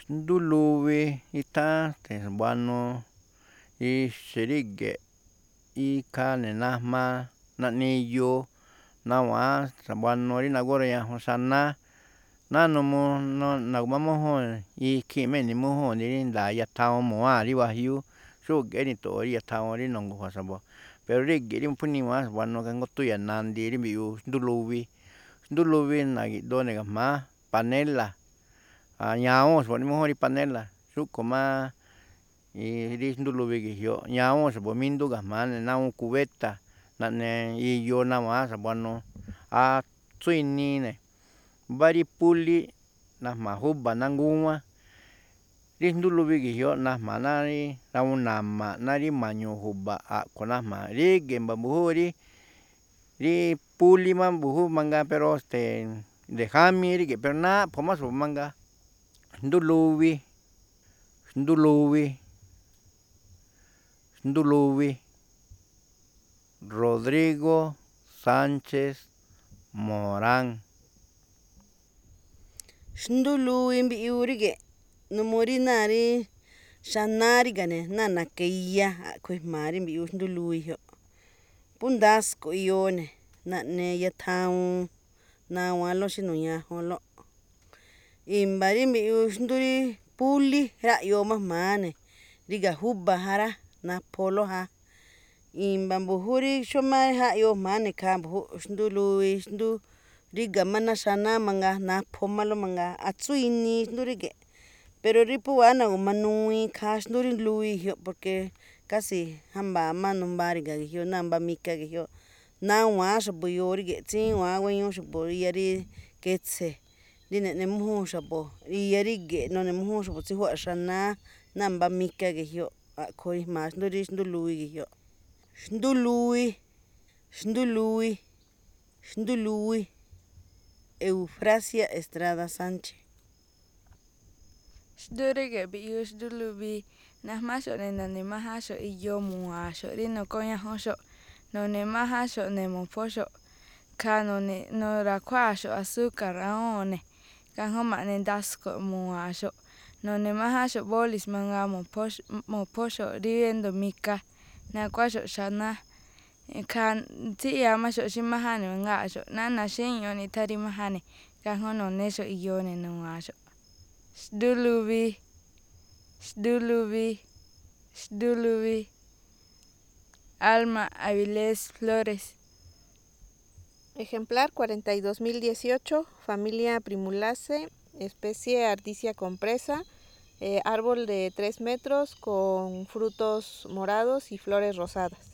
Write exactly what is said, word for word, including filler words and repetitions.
Xnduluvi ithan buanu ixi ríge̱ꞌ ikhaa ne̱ najmaa naꞌne iyoo nawa̱a̱ xa̱buanuu rí nagórañajun xanáá ná numuu nagu̱mamújúun ikhii̱n má e̱ni̱ mújúu̱n rí nda̱a̱ iya thawuun mu̱waa̱n rí wajiúú xúge̱ꞌ e̱ni̱to̱ꞌo̱o̱ rí iya thawuun rí nu̱ngu̱jua̱ xa̱bo̱, pero ríge̱ꞌ rí phú niwáán xa̱buanuu ikhaa jngó tuya̱ nandii rí mbiꞌyuu xndúluvi, xndúluvi na̱gi̱ꞌdoo ne̱ ga̱jma̱á panéla̱ ñawúu̱n xa̱bu̱ eꞌne mújúun rí panéla̱ xúꞌkhue̱n má rí xndúluvi ge̱jyoꞌ ñawúu̱n xa̱bo̱ míndú ga̱jma̱á ne̱ ná awúun kubéta̱ naꞌne iyoo nawa̱a̱n xa̱buanuu atsú inii ne̱. Mbá rí púlí najma̱a̱ júba̱ ná ngúwán, rí xndúluvi ge̱jyoꞌ najma̱a̱ ná rí rawuun na̱ma̱ ná rí ma̱ñu̱u̱ ju̱ba̱ꞌ a̱ꞌkhue̱n najma̱a̱ ríge̱ mba̱ mbu̱júu rí rí púlí má mbu̱jú mangaa pero ste̱e̱ nde̱jámii ríge̱ꞌ pero naꞌpho̱ má xa̱bo̱ mangaa. Xndúluvi, xndúluvi, xndúluvi, Rodrigo Sánchez Morán. Xndúluvi mbiꞌyuu ríge̱ꞌ numuu rí náa rí xanáá ríga̱ ne̱ ná na̱ka̱ iya a̱ꞌkhue̱n ejma̱a̱ rí mbiꞌyuu xndúluvi jyoꞌ. Phú ndasko̱ꞌ iyoo ne̱ naꞌne iya thawuun nawanlóꞌ xí nu̱ñajunlóꞌ. I̱mba̱ rí mbiꞌyuu xndú rí púlí raꞌyoo má jma̱á ne̱ ríga̱ júba̱ ja rá, napholóꞌ ja. I̱mba̱ mbu̱jú rí xómá jaꞌyoo jma̱á ne̱ ikhaa mbu̱júꞌ xndúluvi xndú ríga̱ má ná xanáá mangaa naphomáꞌlóꞌ mangaa atsú inii xndú ríge̱ꞌ, pero rí phú i̱wa̱á na̱gu̱manuwiin ikhaa xndú rí luvi ge̱jyoꞌ porque casi jámba̱a̱ má numbaa ri̱ga̱ ge̱jyoꞌ ná mbá mika ge̱jyoꞌ nawa̱a̱n xa̱bo̱ iyoo ríge̱ꞌ tsíwa̱a̱n guéñúú xa̱bo̱ iya rí ketse̱ rí neꞌne mújúun xa̱bo̱ iya ríge̱ꞌ none̱ mújúun xa̱bo̱ tsíjúwa̱ꞌ xanáá ná mbá mika ge̱jyoꞌ a̱ꞌkhue̱n ijma̱a̱ xndú rí xndúluvi ge̱jyoꞌ. Xndúluvi, xndúluvi, xndúluwi Eufrasia Estrada Sánchez. Xndú ríge̱ꞌ mbiꞌyuu xndúluvi najmáxo̱ꞌ ne̱ no̱ne̱ májánxo̱ꞌ iyoo mu̱wa̱a̱nxo̱ꞌ rí nu̱kóñajunxo̱ꞌ, no̱ne̱ májánxo̱ꞌ ne̱ mo̱phóxo̱ꞌ khaa no̱ne̱ nu̱ra̱khuáaxo̱ꞌ azúcar awúun ne̱ kajngó ma̱ꞌne ndasko̱ꞌ mu̱wa̱a̱nxo̱ꞌ, no̱ne̱ májánxo̱ꞌ bólis mangaa mo̱phóxo̱ꞌ mo̱phóxo̱ꞌ rí édo̱ mika nakuáxo̱ꞌ xanáá ikhaa tsíꞌyáa máxo̱ꞌ xí máján ne̱ mangáa̱ꞌxo̱ꞌ nána̱ xíñu̱ꞌ eꞌni rí máján ne̱ kajngó no̱néxo̱ꞌ iyoo ne̱ nu̱wa̱a̱nxo̱ꞌ. Xndúluvi, xndúluvi, xndúluvi Alma Avilés Flores. Ejemplar cuarenta y dos mil dieciocho, familia Primulaceae, especie Artesia compresa, eh, árbol de tres metros con frutos morados y flores rosadas.